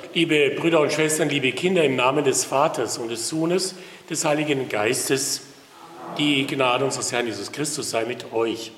Liebe Brüder und Schwestern, liebe Kinder, im Namen des Vaters und des Sohnes, des Heiligen Geistes, die Gnade unseres Herrn Jesus Christus sei mit euch.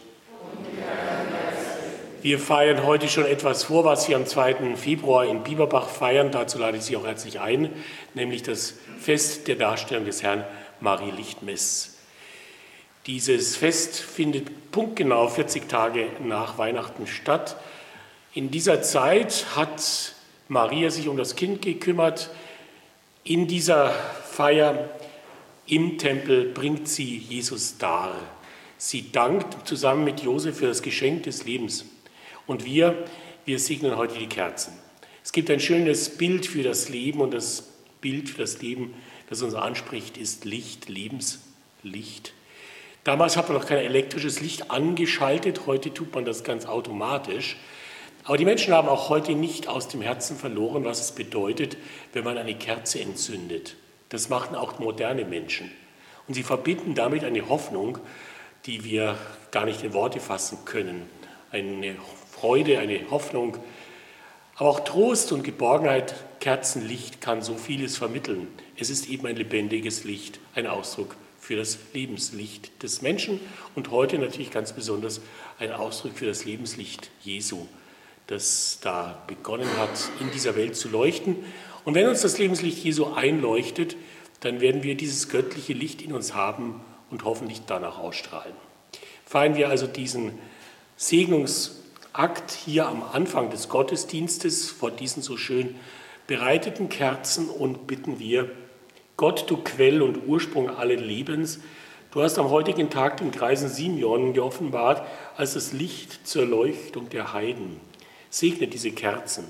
Wir feiern heute schon etwas vor, was wir am 2. Februar in Bieberbach feiern. Dazu lade ich Sie auch herzlich ein, nämlich das Fest der Darstellung des Herrn Marie Lichtmess. Dieses Fest findet punktgenau 40 Tage nach Weihnachten statt. In dieser Zeit hat Maria sich um das Kind gekümmert. In dieser Feier im Tempel bringt sie Jesus dar. Sie dankt zusammen mit Josef für das Geschenk des Lebens. Und wir segnen heute die Kerzen. Es gibt ein schönes Bild für das Leben und das Bild für das Leben, das uns anspricht, ist Licht, Lebenslicht. Damals hat man noch kein elektrisches Licht angeschaltet, heute tut man das ganz automatisch. Aber die Menschen haben auch heute nicht aus dem Herzen verloren, was es bedeutet, wenn man eine Kerze entzündet. Das machen auch moderne Menschen. Und sie verbinden damit eine Hoffnung, die wir gar nicht in Worte fassen können. Eine Freude, eine Hoffnung, aber auch Trost und Geborgenheit. Kerzenlicht kann so vieles vermitteln. Es ist eben ein lebendiges Licht, ein Ausdruck für das Lebenslicht des Menschen und heute natürlich ganz besonders ein Ausdruck für das Lebenslicht Jesu, das da begonnen hat, in dieser Welt zu leuchten. Und wenn uns das Lebenslicht Jesu einleuchtet, dann werden wir dieses göttliche Licht in uns haben und hoffentlich danach ausstrahlen. Feiern wir also diesen Segnungsakt hier am Anfang des Gottesdienstes vor diesen so schön bereiteten Kerzen und bitten wir: Gott, du Quell und Ursprung allen Lebens, du hast am heutigen Tag den Greisen Simeon geoffenbart als das Licht zur Erleuchtung der Heiden. Segne diese Kerzen,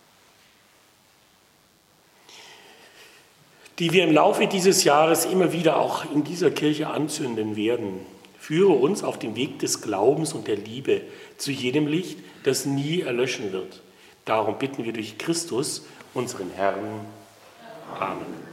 die wir im Laufe dieses Jahres immer wieder auch in dieser Kirche anzünden werden. Führe uns auf den Weg des Glaubens und der Liebe zu jenem Licht, das nie erlöschen wird. Darum bitten wir durch Christus, unseren Herrn. Amen.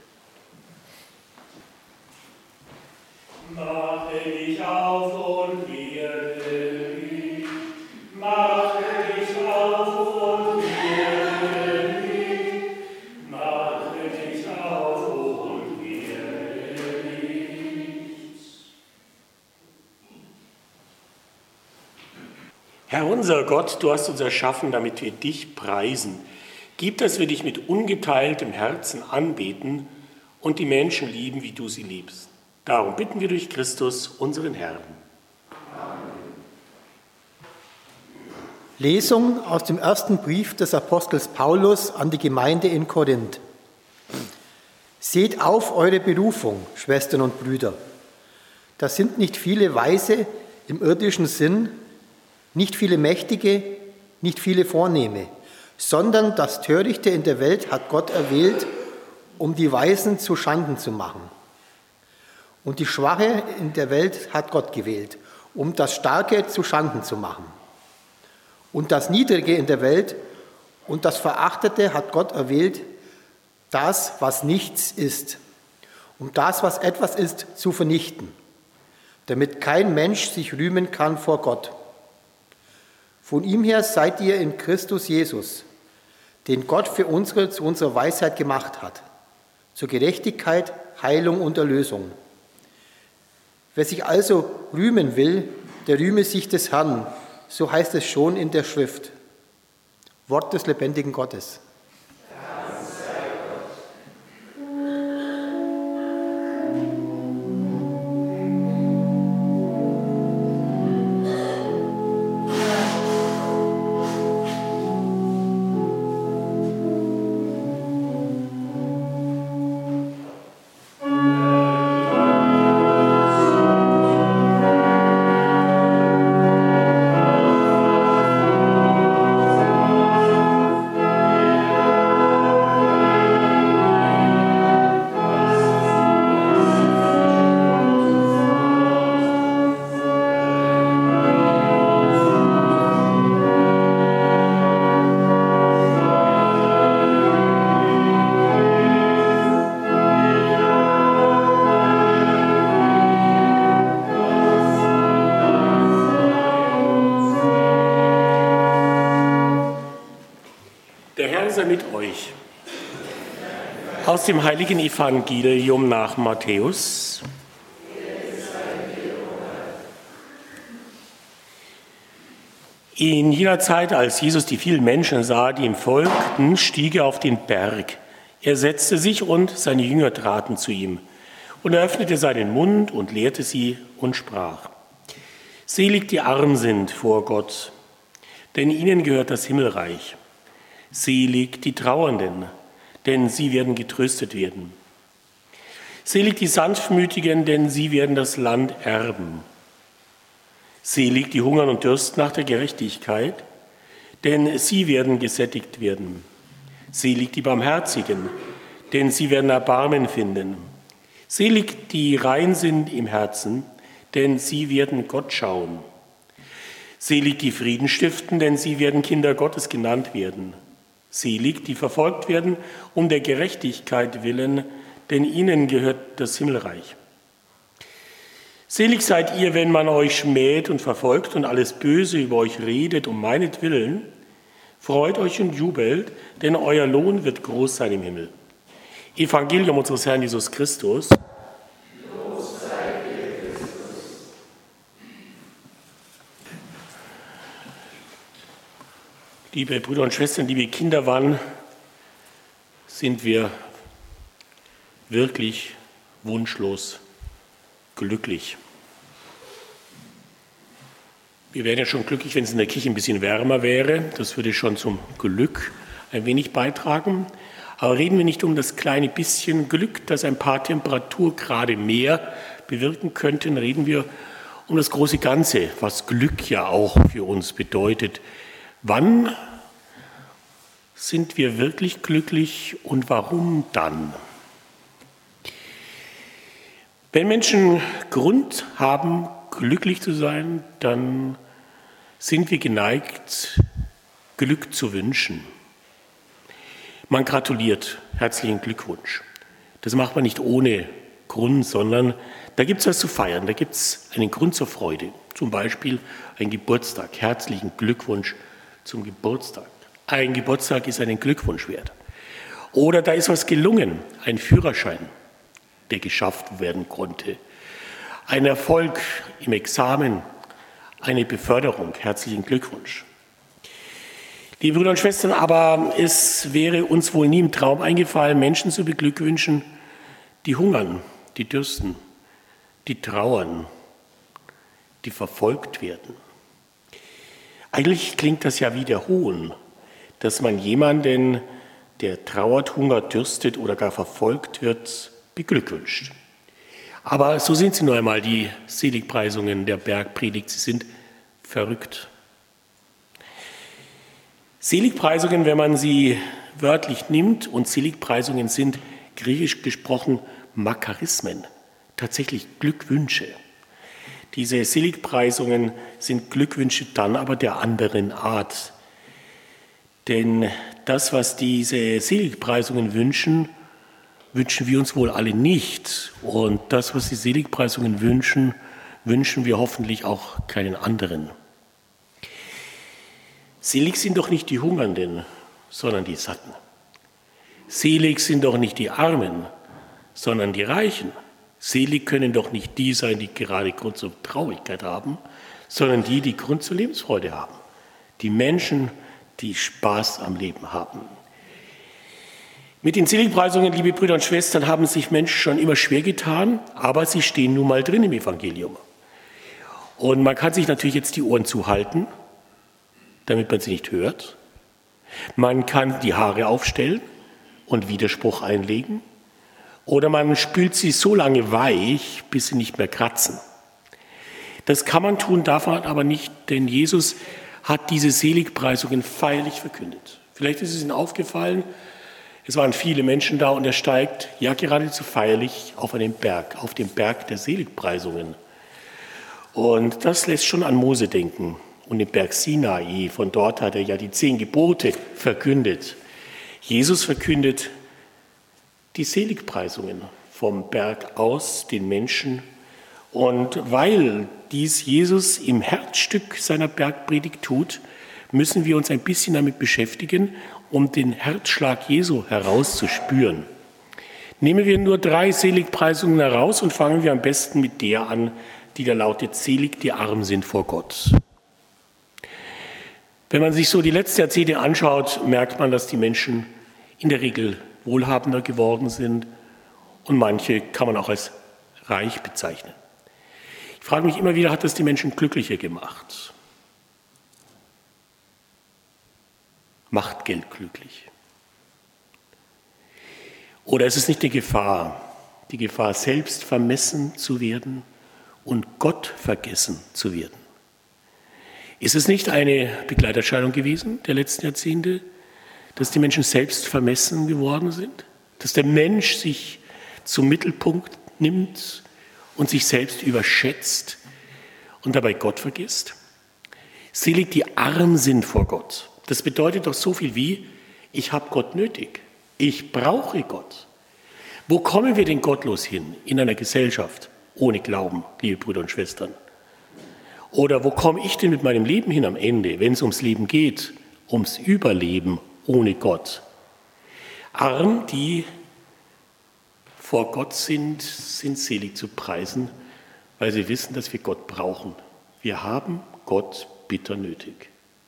Mache dich auf und werde Licht. Mache dich auf und werde Licht. Mache dich auf und werde Licht. Herr unser Gott, du hast uns erschaffen, damit wir dich preisen. Gib, dass wir dich mit ungeteiltem Herzen anbeten und die Menschen lieben, wie du sie liebst. Darum bitten wir durch Christus, unseren Herrn. Amen. Lesung aus dem ersten Brief des Apostels Paulus an die Gemeinde in Korinth. Seht auf eure Berufung, Schwestern und Brüder. Das sind nicht viele Weise im irdischen Sinn, nicht viele Mächtige, nicht viele Vornehme, sondern das Törichte in der Welt hat Gott erwählt, um die Weisen zu Schanden zu machen. Und die Schwache in der Welt hat Gott gewählt, um das Starke zu Schanden zu machen. Und das Niedrige in der Welt und das Verachtete hat Gott erwählt, das, was nichts ist, um das, was etwas ist, zu vernichten, damit kein Mensch sich rühmen kann vor Gott. Von ihm her seid ihr in Christus Jesus, den Gott für zu unserer Weisheit gemacht hat, zur Gerechtigkeit, Heilung und Erlösung. Wer sich also rühmen will, der rühme sich des Herrn, so heißt es schon in der Schrift. Wort des lebendigen Gottes. Der Herr sei mit euch. Aus dem heiligen Evangelium nach Matthäus. In jener Zeit, als Jesus die vielen Menschen sah, die ihm folgten, stieg er auf den Berg. Er setzte sich und seine Jünger traten zu ihm. Und er öffnete seinen Mund und lehrte sie und sprach: Selig die arm sind vor Gott, denn ihnen gehört das Himmelreich. Selig die Trauernden, denn sie werden getröstet werden. Selig die Sanftmütigen, denn sie werden das Land erben. Selig die hungern und dürsten nach der Gerechtigkeit, denn sie werden gesättigt werden. Selig die Barmherzigen, denn sie werden Erbarmen finden. Selig die rein sind im Herzen, denn sie werden Gott schauen. Selig die Frieden stiften, denn sie werden Kinder Gottes genannt werden. Selig die verfolgt werden um der Gerechtigkeit willen, denn ihnen gehört das Himmelreich. Selig seid ihr, wenn man euch schmäht und verfolgt und alles Böse über euch redet um meinetwillen. Freut euch und jubelt, denn euer Lohn wird groß sein im Himmel. Evangelium unseres Herrn Jesus Christus. Los sei dir, Christus. Liebe Brüder und Schwestern, liebe Kinder, wann sind wir wirklich wunschlos glücklich? Wir wären ja schon glücklich, wenn es in der Kirche ein bisschen wärmer wäre. Das würde schon zum Glück ein wenig beitragen. Aber reden wir nicht um das kleine bisschen Glück, das ein paar Temperaturgrade mehr bewirken könnten, reden wir um das große Ganze, was Glück ja auch für uns bedeutet. Wann sind wir wirklich glücklich und warum dann? Wenn Menschen Grund haben, glücklich zu sein, dann sind wir geneigt, Glück zu wünschen. Man gratuliert, herzlichen Glückwunsch. Das macht man nicht ohne Grund, sondern da gibt es was zu feiern, da gibt es einen Grund zur Freude. Zum Beispiel ein Geburtstag, herzlichen Glückwunsch zum Geburtstag. Ein Geburtstag ist einen Glückwunsch wert. Oder da ist was gelungen, ein Führerschein, der geschafft werden konnte. Ein Erfolg im Examen, eine Beförderung, herzlichen Glückwunsch. Liebe Brüder und Schwestern, aber es wäre uns wohl nie im Traum eingefallen, Menschen zu beglückwünschen, die hungern, die dürsten, die trauern, die verfolgt werden. Eigentlich klingt das ja wie der Hohn, dass man jemanden, der trauert, hungert, dürstet oder gar verfolgt wird, beglückwünscht. Aber so sind sie nur einmal, die Seligpreisungen der Bergpredigt. Sie sind verrückt. Seligpreisungen, wenn man sie wörtlich nimmt, und Seligpreisungen sind griechisch gesprochen Makarismen, tatsächlich Glückwünsche. Diese Seligpreisungen sind Glückwünsche dann aber der anderen Art. Denn das, was diese Seligpreisungen wünschen, wünschen wir uns wohl alle nicht. Und das, was die Seligpreisungen wünschen, wünschen wir hoffentlich auch keinen anderen. Selig sind doch nicht die Hungernden, sondern die Satten. Selig sind doch nicht die Armen, sondern die Reichen. Selig können doch nicht die sein, die gerade Grund zur Traurigkeit haben, sondern die, die Grund zur Lebensfreude haben. Die Menschen, die Spaß am Leben haben. Mit den Seligpreisungen, liebe Brüder und Schwestern, haben sich Menschen schon immer schwer getan, aber sie stehen nun mal drin im Evangelium. Und man kann sich natürlich jetzt die Ohren zuhalten, damit man sie nicht hört. Man kann die Haare aufstellen und Widerspruch einlegen. Oder man spült sie so lange weich, bis sie nicht mehr kratzen. Das kann man tun, darf man aber nicht, denn Jesus hat diese Seligpreisungen feierlich verkündet. Vielleicht ist es Ihnen aufgefallen, es waren viele Menschen da und er steigt ja geradezu feierlich auf einen Berg, auf den Berg der Seligpreisungen. Und das lässt schon an Mose denken und den Berg Sinai. Von dort hat er ja die 10 Gebote verkündet. Jesus verkündet die Seligpreisungen vom Berg aus den Menschen. Und weil dies Jesus im Herzstück seiner Bergpredigt tut, müssen wir uns ein bisschen damit beschäftigen, um den Herzschlag Jesu herauszuspüren. Nehmen wir nur 3 Seligpreisungen heraus und fangen wir am besten mit der an, die da lautet: Selig, die arm sind vor Gott. Wenn man sich so die letzten Jahrzehnte anschaut, merkt man, dass die Menschen in der Regel wohlhabender geworden sind und manche kann man auch als reich bezeichnen. Ich frage mich immer wieder, hat das die Menschen glücklicher gemacht? Macht Geld glücklich? Oder ist es nicht die Gefahr, selbst vermessen zu werden und Gott vergessen zu werden? Ist es nicht eine Begleiterscheinung gewesen der letzten Jahrzehnte, dass die Menschen selbst vermessen geworden sind? Dass der Mensch sich zum Mittelpunkt nimmt und sich selbst überschätzt und dabei Gott vergisst? Selig, die arm sind vor Gott. Das bedeutet doch so viel wie: Ich habe Gott nötig. Ich brauche Gott. Wo kommen wir denn gottlos hin in einer Gesellschaft ohne Glauben, liebe Brüder und Schwestern? Oder wo komme ich denn mit meinem Leben hin am Ende, wenn es ums Leben geht, ums Überleben ohne Gott? Arm, die vor Gott sind selig zu preisen, weil sie wissen, dass wir Gott brauchen. Wir haben Gott bitter nötig.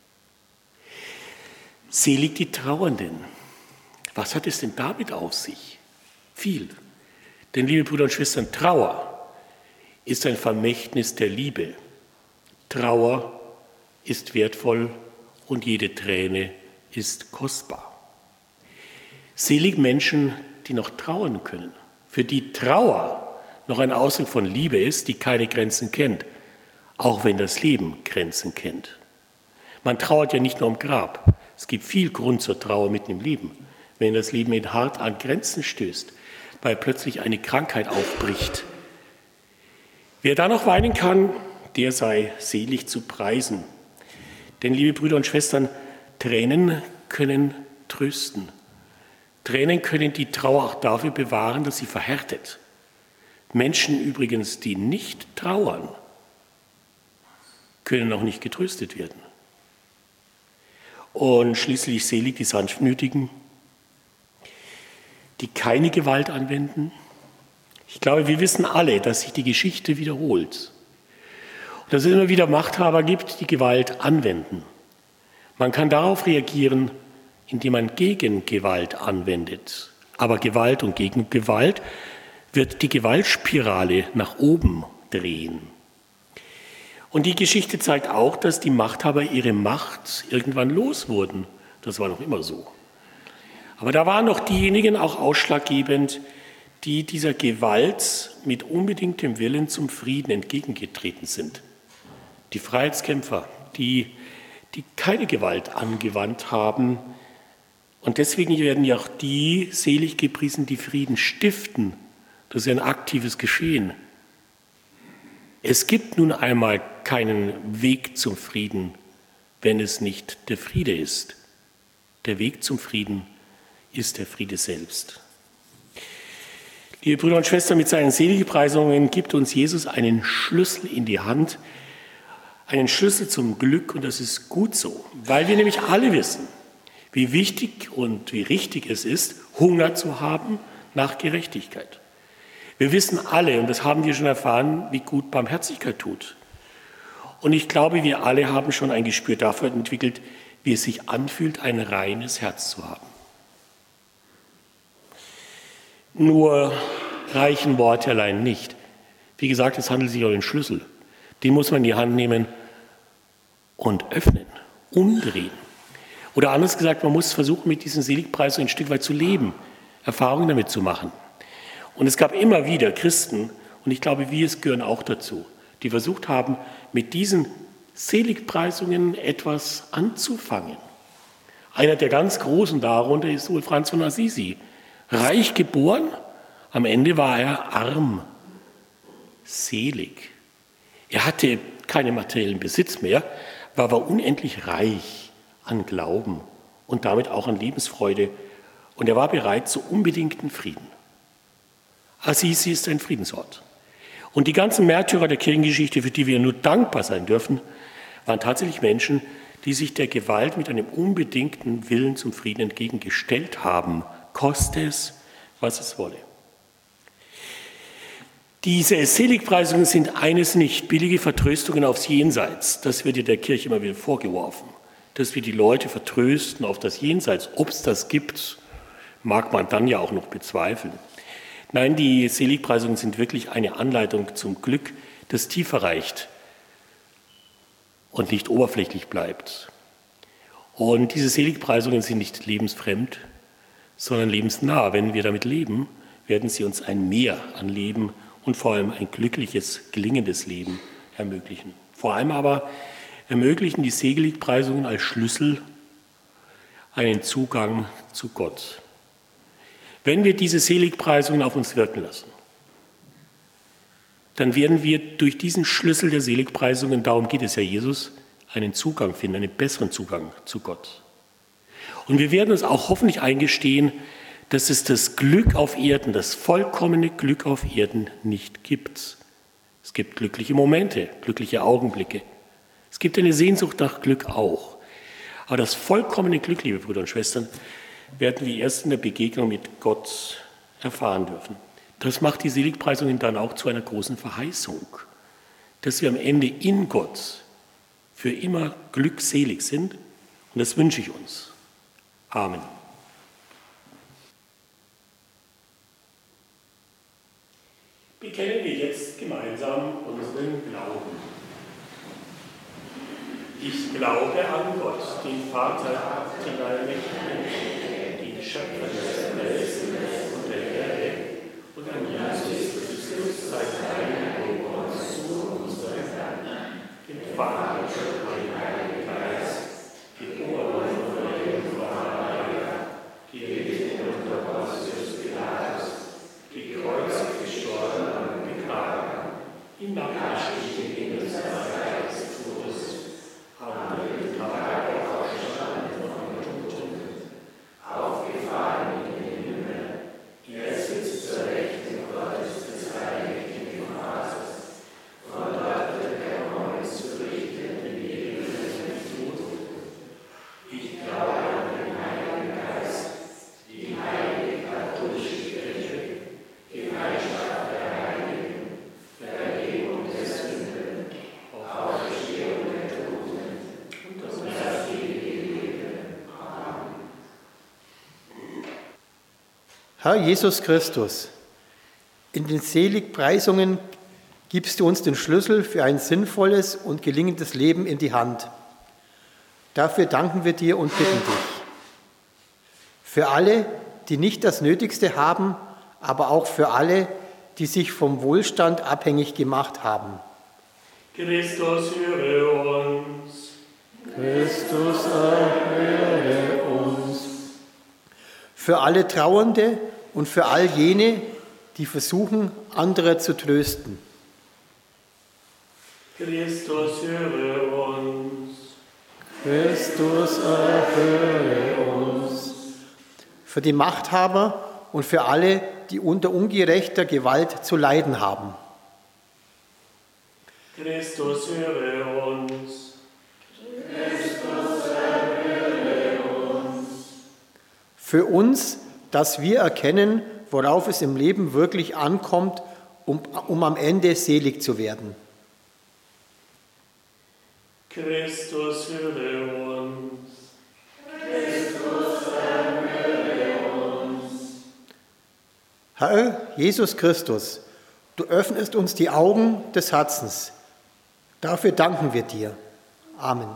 Selig die Trauernden. Was hat es denn damit auf sich? Viel. Denn, liebe Brüder und Schwestern, Trauer ist ein Vermächtnis der Liebe. Trauer ist wertvoll und jede Träne ist kostbar. Selig Menschen, die noch trauern können, für die Trauer noch ein Ausdruck von Liebe ist, die keine Grenzen kennt, auch wenn das Leben Grenzen kennt. Man trauert ja nicht nur am Grab. Es gibt viel Grund zur Trauer mitten im Leben, wenn das Leben in hart an Grenzen stößt, weil plötzlich eine Krankheit aufbricht. Wer da noch weinen kann, der sei selig zu preisen. Denn, liebe Brüder und Schwestern, Tränen können trösten. Tränen können die Trauer auch dafür bewahren, dass sie verhärtet. Menschen übrigens, die nicht trauern, können auch nicht getröstet werden. Und schließlich selig die Sanftmütigen, die keine Gewalt anwenden. Ich glaube, wir wissen alle, dass sich die Geschichte wiederholt. Und dass es immer wieder Machthaber gibt, die Gewalt anwenden. Man kann darauf reagieren, indem man Gegengewalt anwendet. Aber Gewalt und Gegengewalt wird die Gewaltspirale nach oben drehen. Und die Geschichte zeigt auch, dass die Machthaber ihre Macht irgendwann los wurden. Das war noch immer so. Aber da waren noch diejenigen auch ausschlaggebend, die dieser Gewalt mit unbedingtem Willen zum Frieden entgegengetreten sind. Die Freiheitskämpfer, die keine Gewalt angewandt haben. Und deswegen werden ja auch die selig gepriesen, die Frieden stiften. Das ist ein aktives Geschehen. Es gibt nun einmal keinen Weg zum Frieden, wenn es nicht der Friede ist. Der Weg zum Frieden ist der Friede selbst. Liebe Brüder und Schwestern, mit seinen Seligpreisungen gibt uns Jesus einen Schlüssel in die Hand, einen Schlüssel zum Glück, und das ist gut so, weil wir nämlich alle wissen, wie wichtig und wie richtig es ist, Hunger zu haben nach Gerechtigkeit. Wir wissen alle, und das haben wir schon erfahren, wie gut Barmherzigkeit tut. Und ich glaube, wir alle haben schon ein Gespür dafür entwickelt, wie es sich anfühlt, ein reines Herz zu haben. Nur reichen Worte allein nicht. Wie gesagt, es handelt sich um den Schlüssel. Den muss man in die Hand nehmen und öffnen, umdrehen. Oder anders gesagt, man muss versuchen, mit diesem Seligpreis ein Stück weit zu leben, Erfahrungen damit zu machen. Und es gab immer wieder Christen, und ich glaube, wir gehören auch dazu, die versucht haben, mit diesen Seligpreisungen etwas anzufangen. Einer der ganz Großen darunter ist wohl Franz von Assisi. Reich geboren, am Ende war er arm, selig. Er hatte keinen materiellen Besitz mehr, war aber unendlich reich an Glauben und damit auch an Lebensfreude. Und er war bereit zu unbedingten Frieden. Assisi ist ein Friedensort. Und die ganzen Märtyrer der Kirchengeschichte, für die wir nur dankbar sein dürfen, waren tatsächlich Menschen, die sich der Gewalt mit einem unbedingten Willen zum Frieden entgegengestellt haben, koste es, was es wolle. Diese Seligpreisungen sind eines nicht, billige Vertröstungen aufs Jenseits. Das wird ja der Kirche immer wieder vorgeworfen, dass wir die Leute vertrösten auf das Jenseits. Ob es das gibt, mag man dann ja auch noch bezweifeln. Nein, die Seligpreisungen sind wirklich eine Anleitung zum Glück, das tiefer reicht und nicht oberflächlich bleibt. Und diese Seligpreisungen sind nicht lebensfremd, sondern lebensnah. Wenn wir damit leben, werden sie uns ein Mehr an Leben und vor allem ein glückliches, gelingendes Leben ermöglichen. Vor allem aber ermöglichen die Seligpreisungen als Schlüssel einen Zugang zu Gott. Wenn wir diese Seligpreisungen auf uns wirken lassen, dann werden wir durch diesen Schlüssel der Seligpreisungen, darum geht es ja Jesus, einen Zugang finden, einen besseren Zugang zu Gott. Und wir werden uns auch hoffentlich eingestehen, dass es das Glück auf Erden, das vollkommene Glück auf Erden nicht gibt. Es gibt glückliche Momente, glückliche Augenblicke. Es gibt eine Sehnsucht nach Glück auch. Aber das vollkommene Glück, liebe Brüder und Schwestern, werden wir erst in der Begegnung mit Gott erfahren dürfen. Das macht die Seligpreisungen dann auch zu einer großen Verheißung, dass wir am Ende in Gott für immer glückselig sind. Und das wünsche ich uns. Amen. Bekennen wir jetzt gemeinsam unseren Glauben. Ich glaube an Gott, den Vater, den Allmächtigen, den Schöpfer des Himmels und der Erde, und an Jesus Christus, seinen Heiligen und zu unserem Herrn, den Vater und den Heiligen Geist, geboren von dem Vater, gelitten unter Pontius Pilatus, gekreuzigt, gestorben und begraben, hinabgestiegen in das Reich des Todes, am dritten Tag auferstanden von den Toten, aufgefahren in den Himmel, er sitzt zur Rechten Gottes des allmächtigen Vaters, von dort wird er kommen zu richten die Lebenden und die Toten. Ich glaube an den Heiligen Geist, die heilige katholische Kirche, Gemeinschaft der Heiligen, Vergebung der Sünden, Auferstehung der Toten und das ewige Leben. Amen. Herr Jesus Christus, in den Seligpreisungen gibst du uns den Schlüssel für ein sinnvolles und gelingendes Leben in die Hand. Dafür danken wir dir und bitten dich. Für alle, die nicht das Nötigste haben, aber auch für alle, die sich vom Wohlstand abhängig gemacht haben. Christus, höre uns. Christus, erhöre uns. Für alle Trauernde und für all jene, die versuchen, andere zu trösten. Christus, höre uns. Christus, erhöre uns. Für die Machthaber und für alle, die unter ungerechter Gewalt zu leiden haben. Christus, höre uns. Christus, erhöre uns. Für uns, dass wir erkennen, worauf es im Leben wirklich ankommt, um am Ende selig zu werden. Christus, höre uns. Christus, erhöre uns. Herr Jesus Christus, du öffnest uns die Augen des Herzens. Dafür danken wir dir. Amen.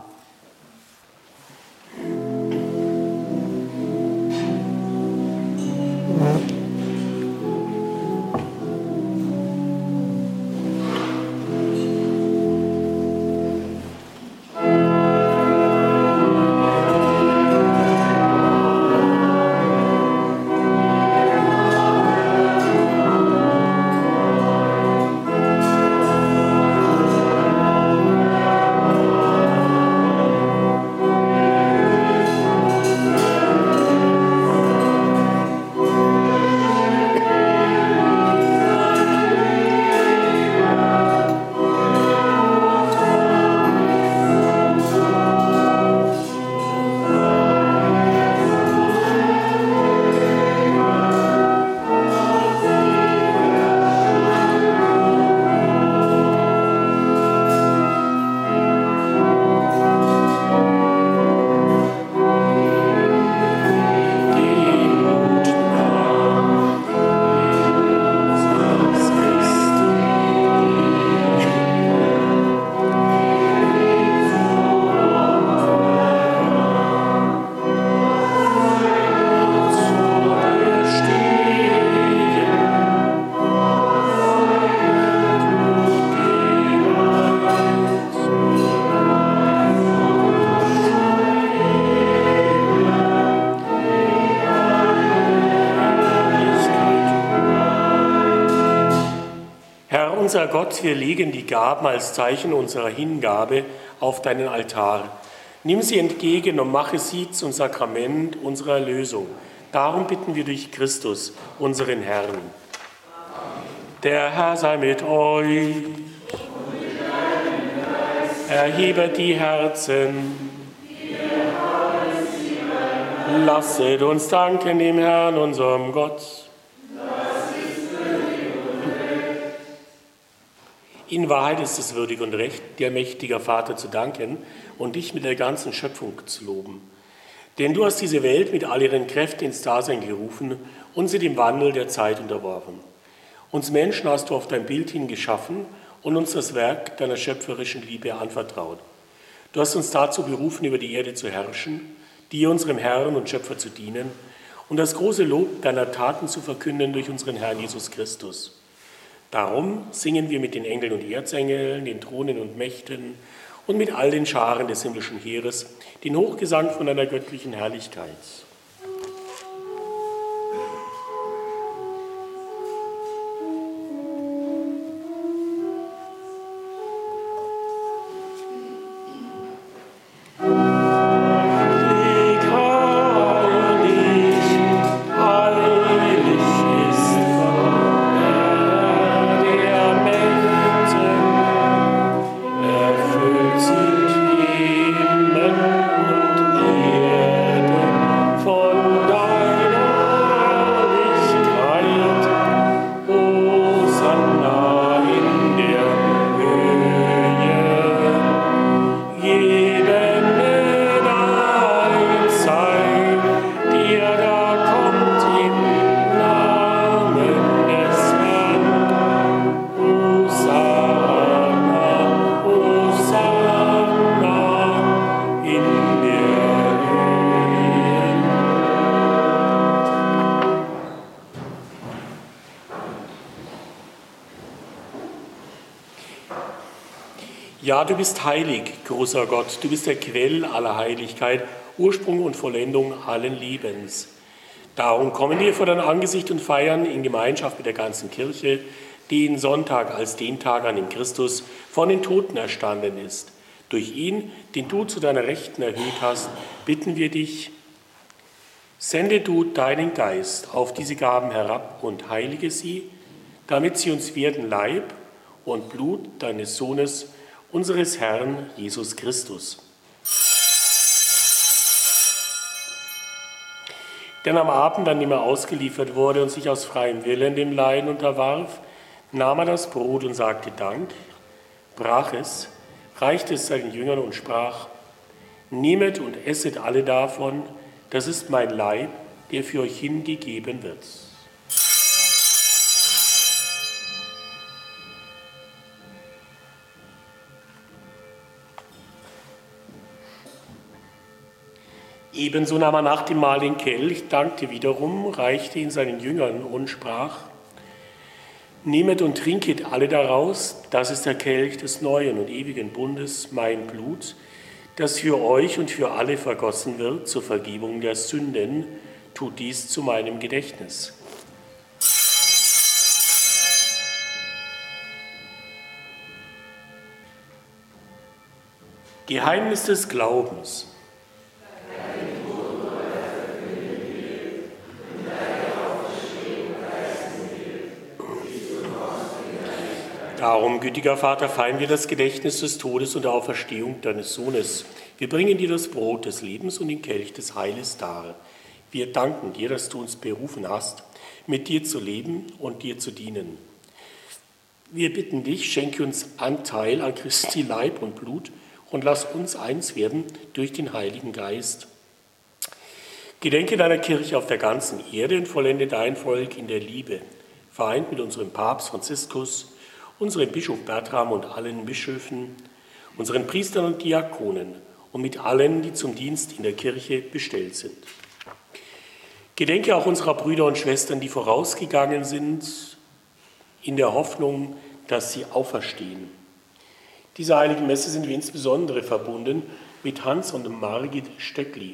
unser Gott, wir legen die Gaben als Zeichen unserer Hingabe auf deinen Altar. Nimm sie entgegen und mache sie zum Sakrament unserer Erlösung. Darum bitten wir durch Christus, unseren Herrn. Der Herr sei mit euch. Erhebet die Herzen. Lasset uns danken dem Herrn, unserem Gott. In Wahrheit ist es würdig und recht, dir, mächtiger Vater, zu danken und dich mit der ganzen Schöpfung zu loben. Denn du hast diese Welt mit all ihren Kräften ins Dasein gerufen und sie dem Wandel der Zeit unterworfen. Uns Menschen hast du auf dein Bild hin geschaffen und uns das Werk deiner schöpferischen Liebe anvertraut. Du hast uns dazu berufen, über die Erde zu herrschen, dir, unserem Herrn und Schöpfer, zu dienen und das große Lob deiner Taten zu verkünden durch unseren Herrn Jesus Christus. Darum singen wir mit den Engeln und Erzengeln, den Thronen und Mächten und mit all den Scharen des himmlischen Heeres den Hochgesang von deiner göttlichen Herrlichkeit. Ja, du bist heilig, großer Gott, du bist der Quell aller Heiligkeit, Ursprung und Vollendung allen Lebens. Darum kommen wir vor dein Angesicht und feiern in Gemeinschaft mit der ganzen Kirche den Sonntag als den Tag, an dem Christus von den Toten erstanden ist. Durch ihn, den du zu deiner Rechten erhöht hast, bitten wir dich, sende du deinen Geist auf diese Gaben herab und heilige sie, damit sie uns werden Leib und Blut deines Sohnes, unseres Herrn Jesus Christus. Denn am Abend, an dem er ausgeliefert wurde und sich aus freiem Willen dem Leiden unterwarf, nahm er das Brot und sagte Dank, brach es, reichte es seinen Jüngern und sprach, nehmet und esset alle davon, das ist mein Leib, der für euch hingegeben wird. Ebenso nahm er nach dem Mahl den Kelch, dankte wiederum, reichte ihn seinen Jüngern und sprach, nehmet und trinket alle daraus, das ist der Kelch des neuen und ewigen Bundes, mein Blut, das für euch und für alle vergossen wird zur Vergebung der Sünden, tut dies zu meinem Gedächtnis. Geheimnis des Glaubens. Darum, gütiger Vater, feiern wir das Gedächtnis des Todes und der Auferstehung deines Sohnes. Wir bringen dir das Brot des Lebens und den Kelch des Heiles dar. Wir danken dir, dass du uns berufen hast, mit dir zu leben und dir zu dienen. Wir bitten dich, schenke uns Anteil an Christi Leib und Blut und lass uns eins werden durch den Heiligen Geist. Gedenke deiner Kirche auf der ganzen Erde und vollende dein Volk in der Liebe, vereint mit unserem Papst Franziskus, unserem Bischof Bertram und allen Bischöfen, unseren Priestern und Diakonen und mit allen, die zum Dienst in der Kirche bestellt sind. Gedenke auch unserer Brüder und Schwestern, die vorausgegangen sind, in der Hoffnung, dass sie auferstehen. Diese heiligen Messe sind wir insbesondere verbunden mit Hans und Margit Stöckli.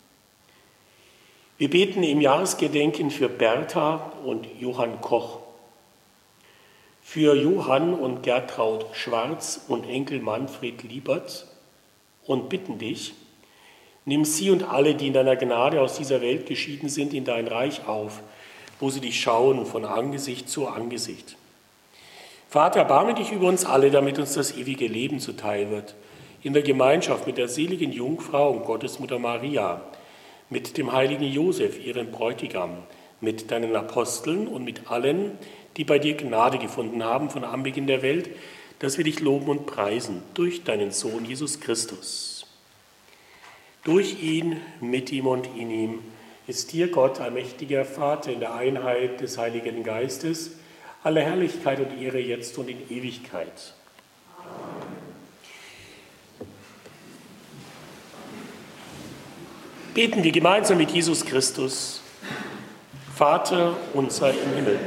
Wir beten im Jahresgedenken für Bertha und Johann Koch, für Johann und Gertraud Schwarz und Enkel Manfred Liebert und bitten dich, nimm sie und alle, die in deiner Gnade aus dieser Welt geschieden sind, in dein Reich auf, wo sie dich schauen von Angesicht zu Angesicht. Vater, erbarme dich über uns alle, damit uns das ewige Leben zuteil wird, in der Gemeinschaft mit der seligen Jungfrau und Gottesmutter Maria, mit dem heiligen Josef, ihrem Bräutigam, mit deinen Aposteln und mit allen, die bei dir Gnade gefunden haben von Anbeginn der Welt, dass wir dich loben und preisen durch deinen Sohn Jesus Christus. Durch ihn, mit ihm und in ihm ist dir, Gott, allmächtiger Vater, in der Einheit des Heiligen Geistes, alle Herrlichkeit und Ehre jetzt und in Ewigkeit. Amen. Beten wir gemeinsam mit Jesus Christus. Vater unser im Himmel.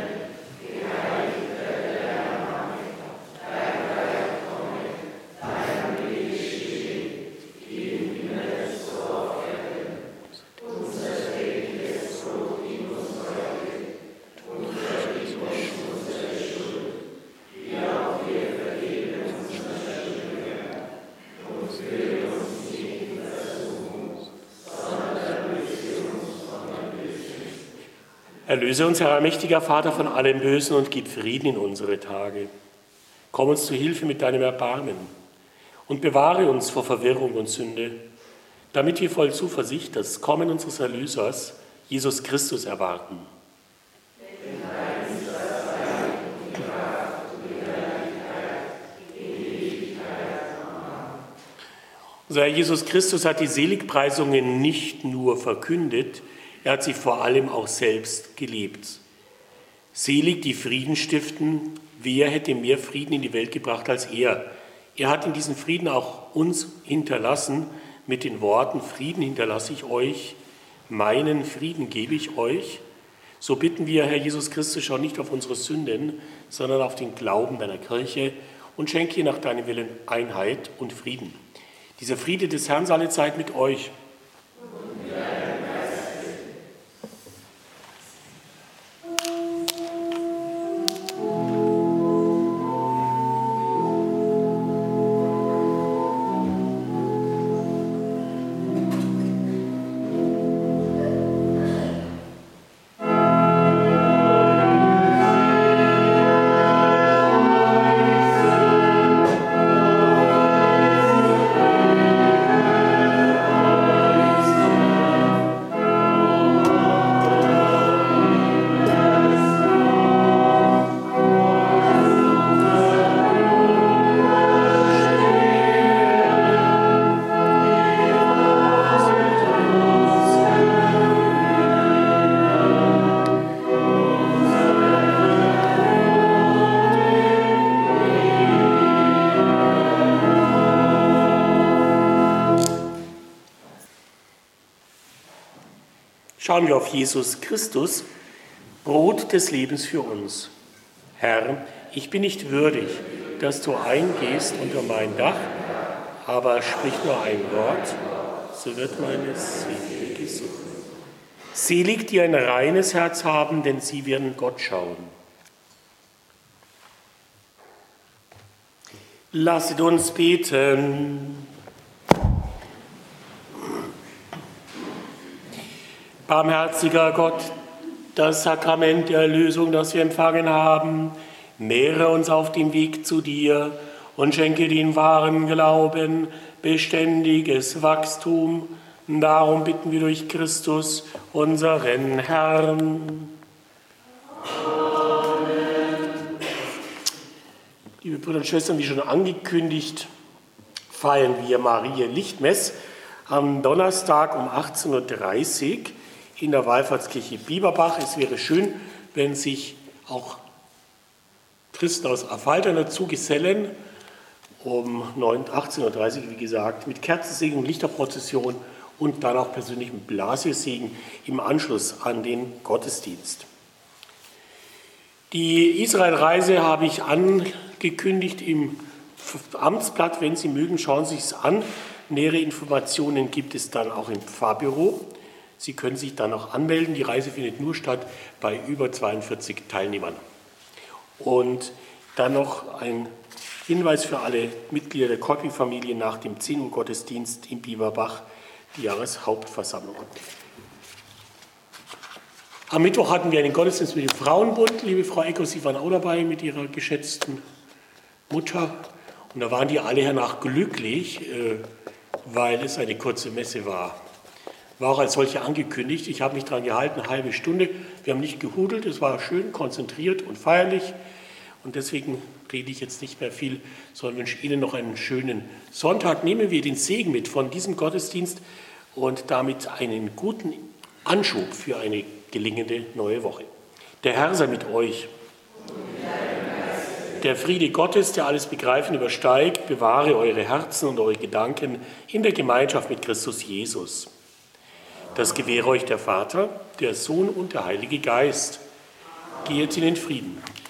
Erlöse uns, Herr allmächtiger Vater, von allem Bösen und gib Frieden in unsere Tage. Komm uns zu Hilfe mit deinem Erbarmen und bewahre uns vor Verwirrung und Sünde, damit wir voll Zuversicht das Kommen unseres Erlösers, Jesus Christus, erwarten. Unser Herr Jesus Christus hat die Seligpreisungen nicht nur verkündet, er hat sie vor allem auch selbst gelebt. Selig, die Frieden stiften, wer hätte mehr Frieden in die Welt gebracht als er? Er hat in diesen Frieden auch uns hinterlassen mit den Worten, Frieden hinterlasse ich euch, meinen Frieden gebe ich euch. So bitten wir, Herr Jesus Christus, schau nicht auf unsere Sünden, sondern auf den Glauben deiner Kirche und schenke ihr nach deinem Willen Einheit und Frieden. Dieser Friede des Herrn sei alle Zeit mit euch. Schauen wir auf Jesus Christus, Brot des Lebens für uns. Herr, ich bin nicht würdig, dass du eingehst unter mein Dach, aber sprich nur ein Wort, so wird meine Seele gesund. Selig, die ein reines Herz haben, denn sie werden Gott schauen. Lasset uns beten. Barmherziger Gott, das Sakrament der Erlösung, das wir empfangen haben, mehre uns auf dem Weg zu dir und schenke den wahren Glauben, beständiges Wachstum. Darum bitten wir durch Christus, unseren Herrn. Amen. Liebe Brüder und Schwestern, wie schon angekündigt, feiern wir Mariä Lichtmess am Donnerstag um 18:30 Uhr in der Wallfahrtskirche Bieberbach. Es wäre schön, wenn sich auch Christen aus Affaltern dazu gesellen, um 18:30 Uhr, wie gesagt, mit Kerzensegen und Lichterprozession und dann auch persönlich mit Blasiussegen im Anschluss an den Gottesdienst. Die Israelreise habe ich angekündigt im Amtsblatt. Wenn Sie mögen, schauen Sie es an. Nähere Informationen gibt es dann auch im Pfarrbüro. Sie können sich dann auch anmelden. Die Reise findet nur statt bei über 42 Teilnehmern. Und dann noch ein Hinweis für alle Mitglieder der Kottwi-Familie: nach dem 10 Uhr Gottesdienst in Bieberbach die Jahreshauptversammlung. Am Mittwoch hatten wir einen Gottesdienst mit dem Frauenbund. Liebe Frau Eckers, Sie waren auch dabei mit Ihrer geschätzten Mutter. Und da waren die alle hernach glücklich, weil es eine kurze Messe war. War auch als solche angekündigt. Ich habe mich daran gehalten, eine halbe Stunde. Wir haben nicht gehudelt, es war schön, konzentriert und feierlich. Und deswegen rede ich jetzt nicht mehr viel, sondern wünsche Ihnen noch einen schönen Sonntag. Nehmen wir den Segen mit von diesem Gottesdienst und damit einen guten Anschub für eine gelingende neue Woche. Der Herr sei mit euch. Der Friede Gottes, der alles Begreifen übersteigt, bewahre eure Herzen und eure Gedanken in der Gemeinschaft mit Christus Jesus. Das gewähre euch der Vater, der Sohn und der Heilige Geist. Geht in den Frieden.